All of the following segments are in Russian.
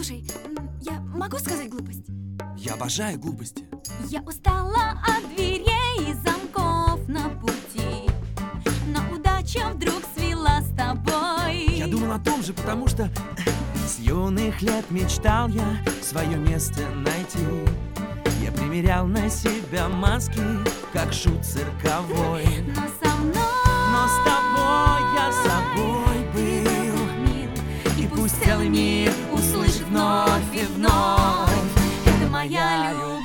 Слушай, я могу сказать глупость? Я обожаю глупости. Я устала от дверей и замков на пути, но удача вдруг свела с тобой. Я думал о том же, потому что с юных лет мечтал я свое место найти. Я примерял на себя маски, как шут цирковой. Но со мной, Но с тобой я собой был, мил, и пусть целый мир услышит вновь и вновь. это моя любовь.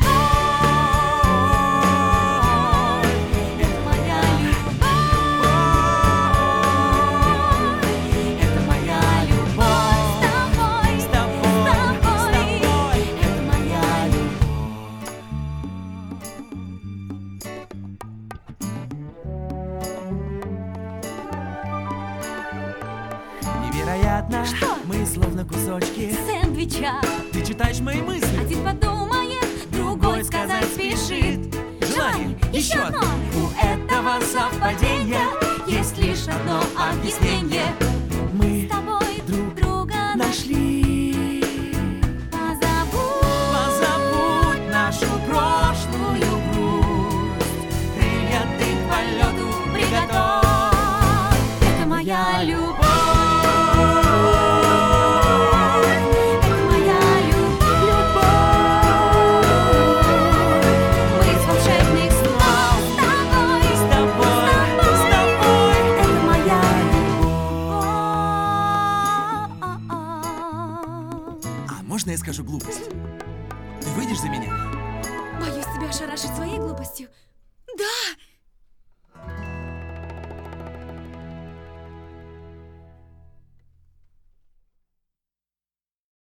Это моя любовь. Это моя любовь. С тобой. Это моя Невероятно, Что? мы словно кусочки. сэндвича. Ты читаешь мои мысли. Один подумает, другой сказать спешит. Желание, еще одно. У этого совпадения есть лишь одно объяснение. Мы С тобой друг друга нашли. Позабудь нашу прошлую грусть. Крылья ты к полету приготовь. Это моя любовь. Можно я скажу глупость? Ты выйдешь за меня? Боюсь тебя ошарашить своей глупостью.